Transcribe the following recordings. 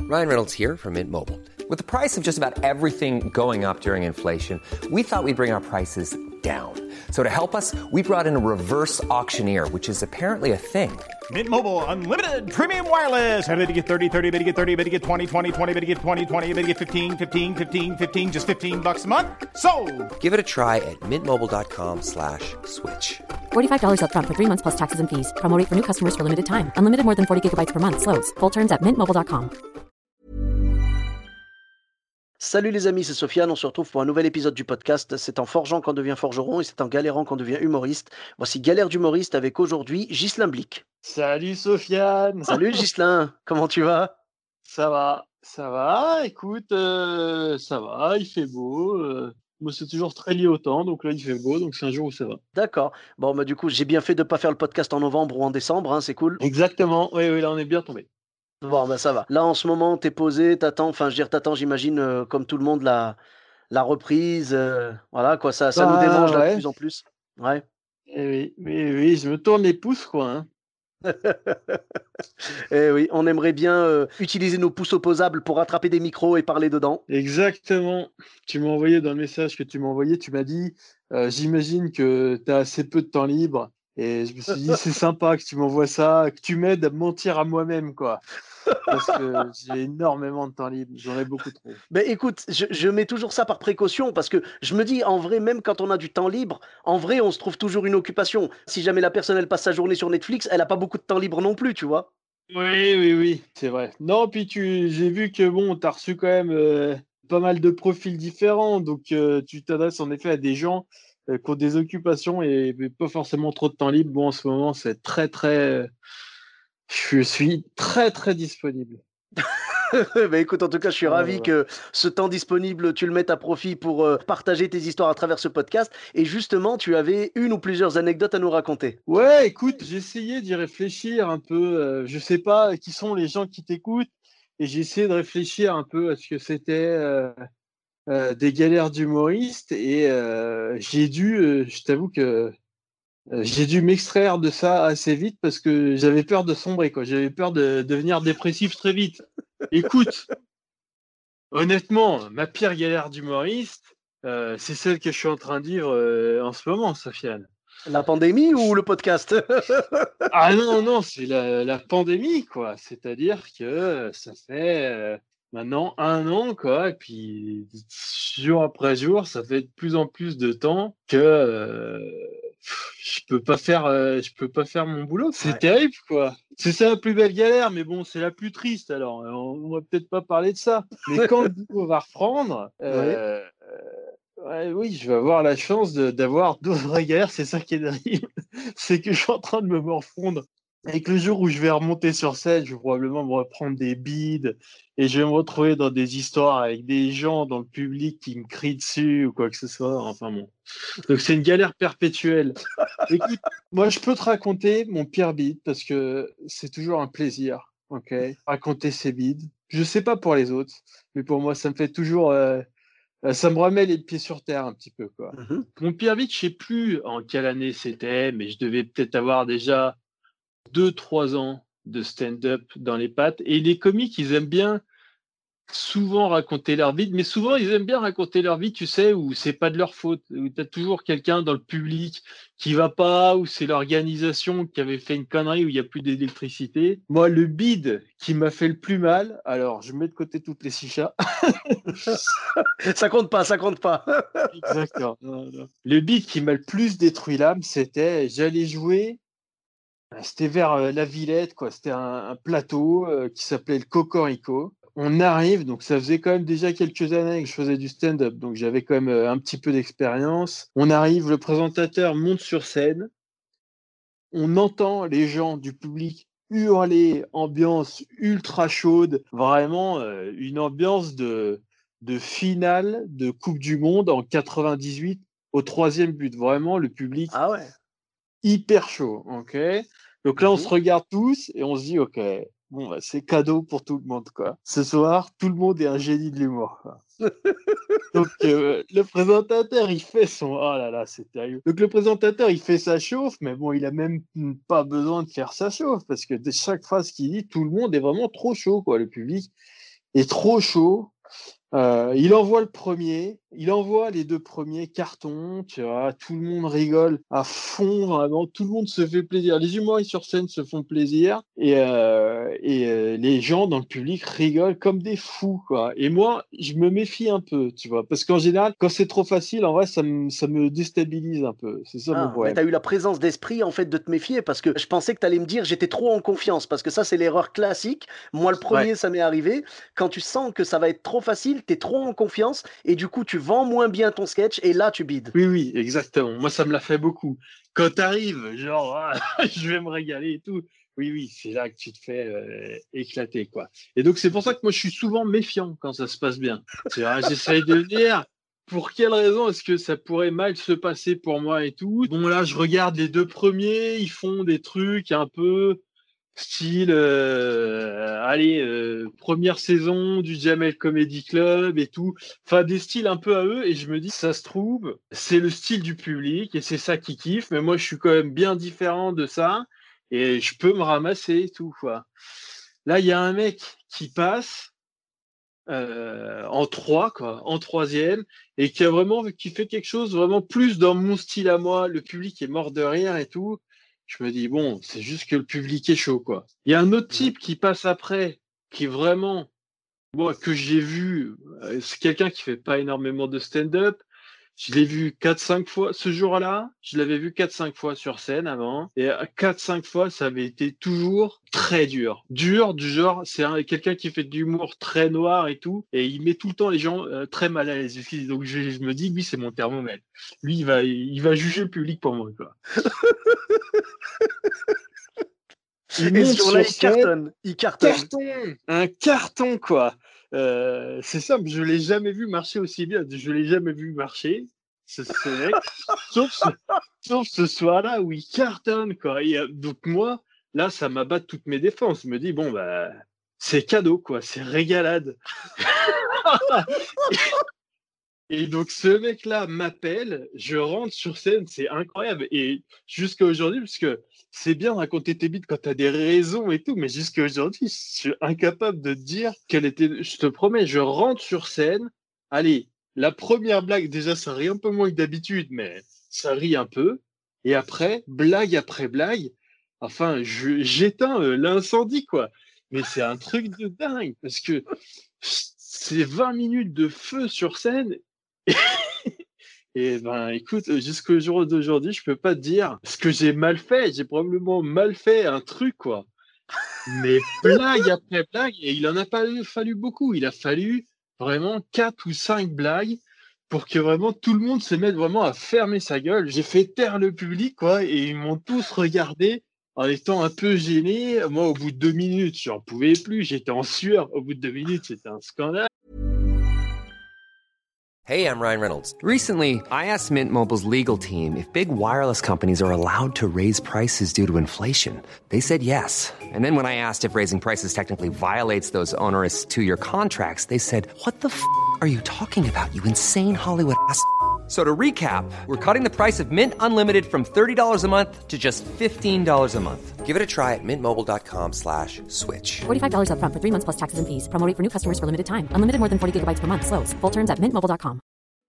Ryan Reynolds here from Mint Mobile. With the price of just about everything going up during inflation, we thought we'd bring our prices down. So to help us, we brought in a reverse auctioneer, which is apparently a thing. Mint Mobile Unlimited Premium Wireless. How to get 30, 30, how to get 30, how to get 20, 20, 20, how to get 20, 20, how to get 15, 15, 15, 15, just $15 a month? Sold! Give it a try at mintmobile.com/switch. $45 up front for 3 months plus taxes and fees. Promo rate for new customers for limited time. Unlimited more than 40 gigabytes per month. Slows full terms at mintmobile.com. Salut les amis, c'est Sofiane, on se retrouve pour un nouvel épisode du podcast. C'est en forgeant qu'on devient forgeron et c'est en galérant qu'on devient humoriste. Voici Galère d'humoriste avec aujourd'hui Ghislain Blic. Salut Sofiane. Salut Ghislain, comment tu vas? Ça va, écoute, ça va, il fait beau. Moi c'est toujours très lié au temps, donc là il fait beau, donc c'est un jour où ça va. D'accord, bon bah du coup j'ai bien fait de ne pas faire le podcast en novembre ou en décembre, hein, c'est cool. Exactement, oui, là on est bien tombé. Bon bah ça va, là en ce moment t'es posé, t'attends, j'imagine comme tout le monde la reprise, voilà quoi, ça nous démange là de plus en plus. Ouais. Eh oui, je me tourne les pouces quoi. Hein. Eh oui, on aimerait bien utiliser nos pouces opposables pour attraper des micros et parler dedans. Exactement. Tu m'as envoyé dans le message que tu m'as envoyé, tu m'as dit j'imagine que tu as assez peu de temps libre. Et je me suis dit c'est sympa que tu m'envoies ça, que tu m'aides à me mentir à moi-même quoi. Parce que j'ai énormément de temps libre, j'en ai beaucoup trop. Ben écoute, je mets toujours ça par précaution parce que je me dis en vrai, même quand on a du temps libre, en vrai on se trouve toujours une occupation. Si jamais la personne elle passe sa journée sur Netflix, elle a pas beaucoup de temps libre non plus, tu vois. Oui, c'est vrai. Non, puis j'ai vu que bon, tu as reçu quand même pas mal de profils différents, donc tu t'adresses en effet à des gens qui ont des occupations et pas forcément trop de temps libre. Bon, en ce moment, c'est je suis très, très disponible. Ben écoute, en tout cas, je suis ravi que ce temps disponible, tu le mettes à profit pour partager tes histoires à travers ce podcast. Et justement, tu avais une ou plusieurs anecdotes à nous raconter. Ouais, écoute, j'ai essayé d'y réfléchir un peu. Je sais pas qui sont les gens qui t'écoutent, et j'ai essayé de réfléchir un peu à ce que c'était des galères d'humoriste, et je t'avoue que j'ai dû m'extraire de ça assez vite parce que j'avais peur de sombrer, quoi. J'avais peur de devenir dépressif très vite. Écoute, honnêtement, ma pire galère d'humoriste, c'est celle que je suis en train de vivre en ce moment, Sofiane. La pandémie ou le podcast? Ah non, c'est la pandémie, quoi. C'est-à-dire que ça fait maintenant 1 an, quoi. Et puis, jour après jour, ça fait de plus en plus de temps que je peux pas faire mon boulot. C'est terrible, quoi. C'est ça la plus belle galère, mais bon, c'est la plus triste. Alors, on va peut-être pas parler de ça. Mais quand le boulot va reprendre, oui, je vais avoir la chance d'avoir d'autres vraies galères. C'est ça qui est terrible. C'est que je suis en train de me morfondre. Et que le jour où je vais remonter sur scène, je vais probablement me reprendre des bides et je vais me retrouver dans des histoires avec des gens dans le public qui me crient dessus ou quoi que ce soit. Enfin bon. Donc c'est une galère perpétuelle. Écoute, moi je peux te raconter mon pire bide parce que c'est toujours un plaisir. Ok, raconter ses bides. Je sais pas pour les autres, mais pour moi ça me fait toujours. Ça me remet les pieds sur terre un petit peu, quoi. Mhm. Mon pire bide, je sais plus en quelle année c'était, mais je devais peut-être avoir déjà 2-3 ans de stand-up dans les pattes. Et les comiques, ils aiment bien souvent raconter leur vie, mais souvent ils aiment bien raconter leur vie, tu sais, où c'est pas de leur faute, où tu as toujours quelqu'un dans le public qui va pas, où c'est l'organisation qui avait fait une connerie, où il n'y a plus d'électricité. Moi, le bide qui m'a fait le plus mal, alors je mets de côté toutes les chichas. Ça compte pas. Exactement. Non. Le bide qui m'a le plus détruit l'âme, j'allais jouer. C'était vers la Villette, quoi. C'était un plateau qui s'appelait le Cocorico. On arrive, donc ça faisait quand même déjà quelques années que je faisais du stand-up, donc j'avais quand même un petit peu d'expérience. On arrive, le présentateur monte sur scène, on entend les gens du public hurler, ambiance ultra chaude, vraiment une ambiance de finale de Coupe du Monde en 98 au 3e but. Vraiment, le public Ah ouais. hyper chaud, ok. Donc là, on se regarde tous et on se dit, ok, bon, bah, c'est cadeau pour tout le monde, quoi. Ce soir, tout le monde est un génie de l'humour, quoi. Donc le présentateur, il fait son... Oh là là, c'est terrible. Donc le présentateur, il fait sa chauffe, mais bon, il a même pas besoin de faire sa chauffe, parce que de chaque phrase qu'il dit, tout le monde est vraiment trop chaud, quoi. Le public, est trop chaud. Il envoie le premier, il envoie les 2 premiers cartons, tu vois, tout le monde rigole à fond, vraiment, tout le monde se fait plaisir. Les humoristes sur scène se font plaisir et les gens dans le public rigolent comme des fous, quoi. Et moi, je me méfie un peu, tu vois, parce qu'en général, quand c'est trop facile, en vrai, ça me déstabilise un peu. C'est ça mon Ah, mais problème. t'as eu la présence d'esprit en fait de te méfier parce que je pensais que t'allais me dire j'étais trop en confiance parce que ça c'est l'erreur classique. Moi le Ouais. premier ça m'est arrivé. Quand tu sens que ça va être trop facile, t'es trop en confiance et du coup tu vends moins bien ton sketch et là tu bides. Oui, oui, exactement. Moi, ça me l'a fait beaucoup. Quand t'arrives, genre, je vais me régaler et tout. Oui, oui, c'est là que tu te fais éclater, quoi. Et donc, c'est pour ça que moi, je suis souvent méfiant quand ça se passe bien. Tu vois, j'essaye de dire, pour quelle raison est-ce que ça pourrait mal se passer pour moi et tout. Bon, là, je regarde les 2 premiers, ils font des trucs un peu style, allez, première saison du Jamel Comedy Club et tout. Enfin, des styles un peu à eux. Et je me dis, ça se trouve, c'est le style du public et c'est ça qui kiffe. Mais moi, je suis quand même bien différent de ça et je peux me ramasser et tout, quoi. Là, il y a un mec qui passe en 3, quoi, en troisième, et qui fait quelque chose vraiment plus dans mon style à moi. Le public est mort de rire et tout. Je me dis, bon, c'est juste que le public est chaud, quoi. Il y a un autre Mhm. type qui passe après, qui est vraiment, moi, que j'ai vu, c'est quelqu'un qui fait pas énormément de stand-up. Je l'ai vu 4-5 fois ce jour-là. Je l'avais vu 4-5 fois sur scène avant. Et 4-5 fois, ça avait été toujours très dur. Dur, du genre, quelqu'un qui fait de l'humour très noir et tout. Et il met tout le temps les gens très mal à l'aise. Donc je me dis, lui, c'est mon thermomètre. Lui, il va juger le public pour moi, quoi. Il Et ce monte jour-là sur il scène, cartonne, il cartonne. carton, un carton, quoi. C'est simple, je l'ai jamais vu marcher aussi bien. Je l'ai jamais vu marcher, ce mec, sauf ce, sauf ce soir-là où il cartonne, quoi. Et, donc moi, là, ça m'abat toutes mes défenses. Je me dis, bon, bah, c'est cadeau, quoi. C'est régalade. Et donc ce mec-là m'appelle, je rentre sur scène, c'est incroyable. Et jusqu'à aujourd'hui, parce que c'est bien de raconter tes bites quand tu as des raisons et tout, mais jusqu'à aujourd'hui, je suis incapable de te dire quelle était. Je te promets, je rentre sur scène. Allez, la première blague, déjà, ça rit un peu moins que d'habitude, mais ça rit un peu. Et après blague, enfin, j'éteins l'incendie, quoi. Mais c'est un truc de dingue, parce que c'est 20 minutes de feu sur scène. Et ben, écoute, jusqu'au jour d'aujourd'hui, je peux pas te dire ce que j'ai mal fait. J'ai probablement mal fait un truc, quoi. Mais blague après blague, et il en a pas fallu beaucoup. Il a fallu vraiment 4 ou 5 blagues pour que vraiment tout le monde se mette vraiment à fermer sa gueule. J'ai fait taire le public, quoi, et ils m'ont tous regardé en étant un peu gêné. Moi, au bout de 2 minutes, j'en pouvais plus. J'étais en sueur. Au bout de 2 minutes, c'était un scandale. Hey, I'm Ryan Reynolds. Recently, I asked Mint Mobile's legal team if big wireless companies are allowed to raise prices due to inflation. They said yes. And then when I asked if raising prices technically violates those onerous 2-year contracts, they said, "What the f*** are you talking about, you insane Hollywood ass?" So to recap, we're cutting the price of Mint Unlimited from $30 a month to just $15 a month. Give it a try at mintmobile.com/switch. $45 up front for 3 months plus taxes and fees. Promo rate for new customers for limited time. Unlimited more than 40 gigabytes per month. Slows full terms at mintmobile.com.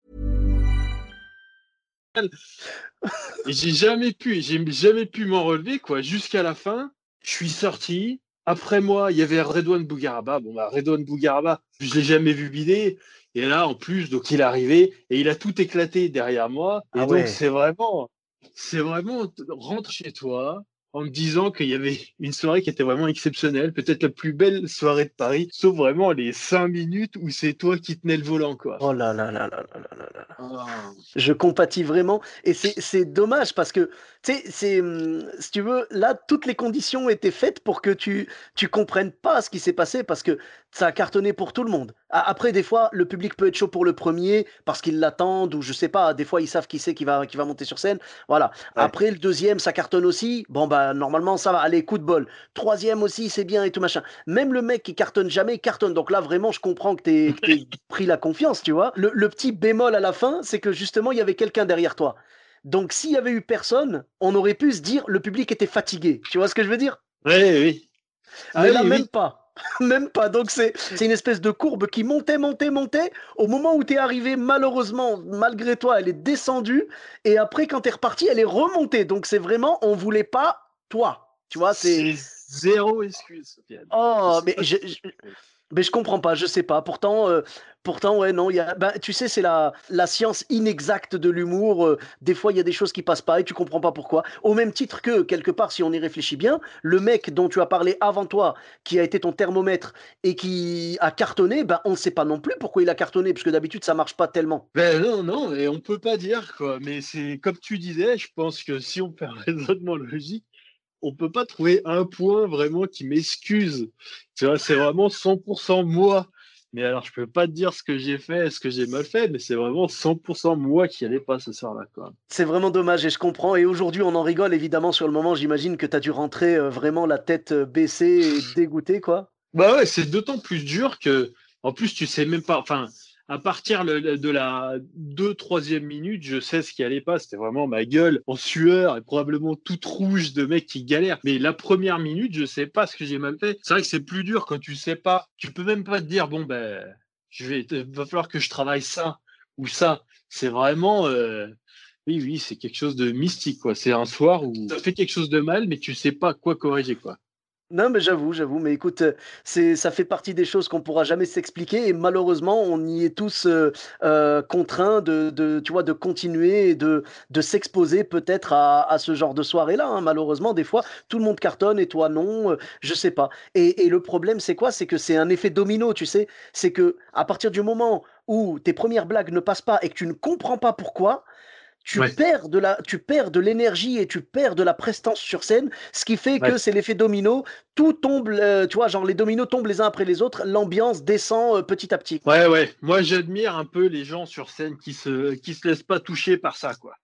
Et j'ai jamais pu m'en relever, quoi. Jusqu'à la fin, je suis sorti. Après moi, il y avait Redouane Bougaraba. Bon, bah, Redouane Bougaraba, je l'ai jamais vu bider. Et là, en plus, donc, il est arrivé et il a tout éclaté derrière moi. Et Ah donc, ouais. c'est vraiment, rentre chez toi en me disant qu'il y avait une soirée qui était vraiment exceptionnelle, peut-être la plus belle soirée de Paris, sauf vraiment les 5 minutes où c'est toi qui tenais le volant, quoi. Oh là là là là là là là là. Ah. Je compatis vraiment. Et c'est dommage parce que, tu sais, si tu veux, là, toutes les conditions étaient faites pour que tu comprennes pas ce qui s'est passé parce que ça a cartonné pour tout le monde. Après, des fois, le public peut être chaud pour le premier parce qu'ils l'attendent ou je sais pas, des fois, ils savent qui c'est qui va monter sur scène. Voilà. Ouais. Après, le deuxième, ça cartonne aussi. Bon, bah, normalement, ça va. Allez, coup de bol. Troisième aussi, c'est bien et tout machin. Même le mec qui cartonne jamais, cartonne. Donc là, vraiment, je comprends que t'aies pris la confiance, tu vois. Le petit bémol à la fin, c'est que justement, il y avait quelqu'un derrière toi. Donc, s'il y avait eu personne, on aurait pu se dire le public était fatigué. Tu vois ce que je veux dire? Ouais, oui. Ah Mais oui, là, même oui. pas. Même pas. Donc c'est une espèce de courbe qui montait, montait, montait. Au moment où tu es arrivé, malheureusement, malgré toi, elle est descendue. Et après, quand tu es reparti, elle est remontée. Donc c'est vraiment, on voulait pas toi. Tu vois, c'est. C'est zéro excuse, Sofiane. Oh, C'est pas- mais je comprends pas, je sais pas. Pourtant, ouais, non, ben, tu sais, c'est la science inexacte de l'humour. Des fois, il y a des choses qui passent pas et tu comprends pas pourquoi. Au même titre que, quelque part, si on y réfléchit bien, le mec dont tu as parlé avant toi, qui a été ton thermomètre et qui a cartonné, ben, on ne sait pas non plus pourquoi il a cartonné, parce que d'habitude, ça marche pas tellement. Ben non, non, et on peut pas dire quoi. Mais c'est comme tu disais, je pense que si on fait un raisonnement logique, on peut pas trouver un point vraiment qui m'excuse. Tu vois, c'est vraiment 100% moi. Mais alors, je peux pas te dire ce que j'ai fait, ce que j'ai mal fait, mais c'est vraiment 100% moi qui allait pas ce soir-là, quoi. C'est vraiment dommage et je comprends. Et aujourd'hui, on en rigole évidemment sur le moment. J'imagine que tu as dû rentrer vraiment la tête baissée et dégoûté, quoi. Bah ouais, c'est d'autant plus dur que, en plus, tu sais même pas, enfin, à partir de la 2, 3e minute, je sais ce qui allait pas. C'était vraiment ma gueule en sueur et probablement toute rouge de mec qui galère. Mais la première minute, je sais pas ce que j'ai mal fait. C'est vrai que c'est plus dur quand tu sais pas. Tu peux même pas te dire, bon, ben, va falloir que je travaille ça ou ça. C'est vraiment, oui, oui, c'est quelque chose de mystique, quoi. C'est un soir où tu as fait quelque chose de mal, mais tu sais pas quoi corriger, quoi. Non, mais j'avoue. Mais écoute, ça fait partie des choses qu'on pourra jamais s'expliquer et malheureusement, on y est tous contraints tu vois, de continuer et de s'exposer peut-être à ce genre de soirée-là, hein. Malheureusement, des fois, tout le monde cartonne et toi non, je sais pas. Et le problème, c'est quoi? C'est que c'est un effet domino, tu sais. C'est que à partir du moment où tes premières blagues ne passent pas et que tu ne comprends pas pourquoi, Ouais. tu perds de l'énergie et tu perds de la prestance sur scène, ce qui fait Ouais. que c'est l'effet domino, tout tombe, tu vois, genre les dominos tombent les uns après les autres, l'ambiance descend petit à petit. Ouais, ouais. Moi, j'admire un peu les gens sur scène qui se laissent pas toucher par ça, quoi.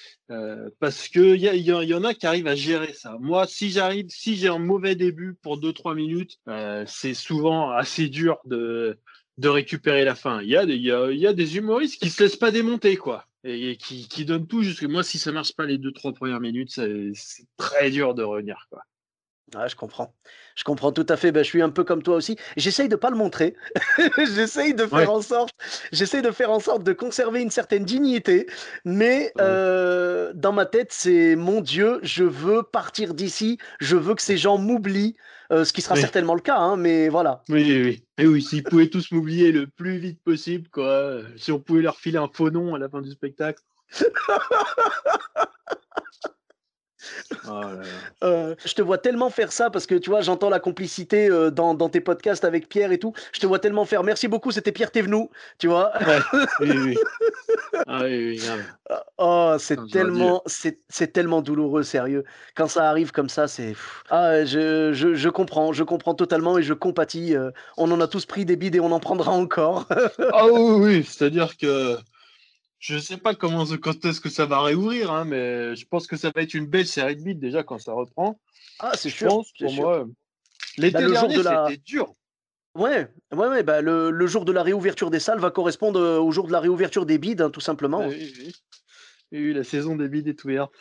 Parce que y en a qui arrivent à gérer ça. Moi, si j'ai un mauvais début pour 2, 3 minutes, c'est souvent assez dur de récupérer la fin. Il y a des humoristes qui se laissent pas démonter, quoi. Et qui donnent tout jusque moi, si ça marche pas les 2, 3 premières minutes, c'est très dur de revenir, quoi. Ouais, je comprends. Je comprends tout à fait. Ben, je suis un peu comme toi aussi. J'essaye de pas le montrer. J'essaye de faire Ouais. en sorte, j'essaye de faire en sorte de conserver une certaine dignité. Mais Ouais. dans ma tête, c'est mon Dieu, je veux partir d'ici. Je veux que ces gens m'oublient. Ce qui sera Oui, certainement le cas, hein, mais voilà. oui, oui, oui. Et oui, s'ils pouvaient tous m'oublier le plus vite possible, quoi. Si on pouvait leur filer un faux nom à la fin du spectacle. Oh là là. Je te vois tellement faire ça parce que tu vois, j'entends la complicité dans tes podcasts avec Pierre et tout. Je te vois tellement faire. Merci beaucoup, c'était Pierre Thévenoud, tu vois. Ouais, oui, oui, oui. Ah oui, oui, grave. Oh, Putain, j'aurais dû. c'est tellement douloureux, sérieux. Quand ça arrive comme ça, c'est. Ah, je comprends totalement et je compatis. On en a tous pris des bides et on en prendra encore. Ah oui, oui, oui. C'est-à-dire que je sais pas quand est-ce que ça va réouvrir, hein, mais je pense que ça va être une belle série de beats déjà quand ça reprend. Ah, c'est Je sûr, pense, c'est pour sûr. moi, Bah, l'été le jour dernier, de la. c'était dur. Ouais, bah, le jour de la réouverture des salles va correspondre au jour de la réouverture des bides, hein, tout Ah simplement, hein. oui, oui. Oui, oui, la saison des beats est ouverte.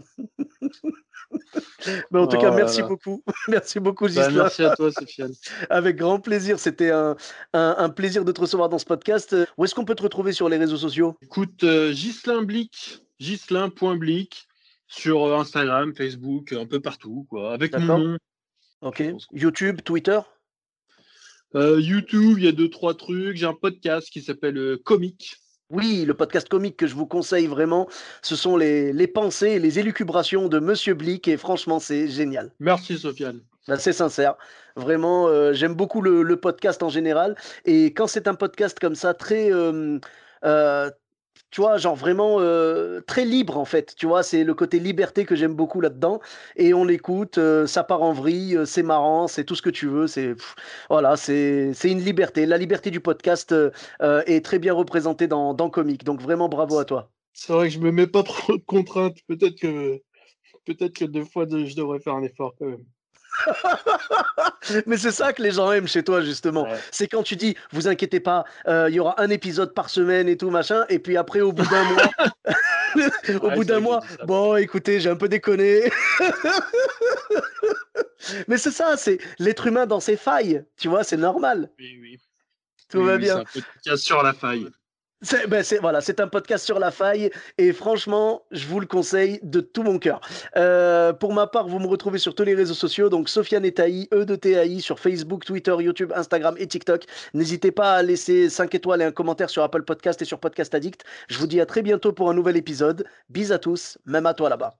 Mais en tout cas, Oh là merci là. beaucoup. Merci beaucoup, Bah, Ghislain. merci à toi, Sofiane. Avec grand plaisir. C'était un plaisir de te recevoir dans ce podcast. Où est-ce qu'on peut te retrouver sur les réseaux sociaux? Écoute, Ghislain Blic, Ghislain.blic, sur Instagram, Facebook, un peu partout, quoi, avec mon D'accord? nom. Ok. Je pense. YouTube, Twitter? YouTube, il y a 2, 3 trucs. J'ai un podcast qui s'appelle Comique. Oui, le podcast comique que je vous conseille vraiment, ce sont les pensées et les élucubrations de Monsieur Blick et franchement, c'est génial. Merci, Sofiane. Là, c'est sincère. Vraiment, j'aime beaucoup le podcast en général. Et quand c'est un podcast comme ça, très, euh, tu vois, genre vraiment très libre en fait. Tu vois, c'est le côté liberté que j'aime beaucoup là-dedans. Et on l'écoute, ça part en vrille, c'est marrant, c'est tout ce que tu veux. Voilà, c'est une liberté. La liberté du podcast est très bien représentée dans Comique. Donc vraiment bravo à toi. C'est vrai que je me mets pas trop de contraintes. Peut-être que 2 fois, je devrais faire un effort quand même. Mais c'est ça que les gens aiment chez toi, justement. Ouais. C'est quand tu dis, vous inquiétez pas, il y aura un épisode par semaine et tout, machin. Et puis après, au bout d'un mois, Ouais, c'est vrai que j'ai dit ça. bon, écoutez, j'ai un peu déconné. Mais c'est ça, c'est l'être humain dans ses failles, tu vois, c'est normal. Oui. Tout va bien. C'est un podcast sur la faille. C'est un podcast sur la faille et franchement, je vous le conseille de tout mon cœur. Pour ma part, vous me retrouvez sur tous les réseaux sociaux, donc Sofiane Etaï, E2TAI, sur Facebook, Twitter, YouTube, Instagram et TikTok. N'hésitez pas à laisser 5 étoiles et un commentaire sur Apple Podcast et sur Podcast Addict. Je vous dis à très bientôt pour un nouvel épisode. Bis à tous, même à toi là-bas.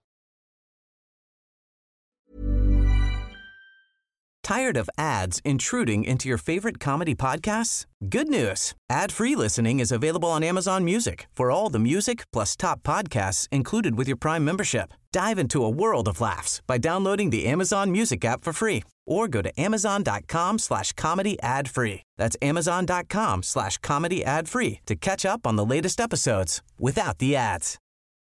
Tired of ads intruding into your favorite comedy podcasts? Good news. Ad-free listening is available on Amazon Music for all the music plus top podcasts included with your Prime membership. Dive into a world of laughs by downloading the Amazon Music app for free or go to amazon.com/comedy ad-free. That's amazon.com/comedy ad-free to catch up on the latest episodes without the ads.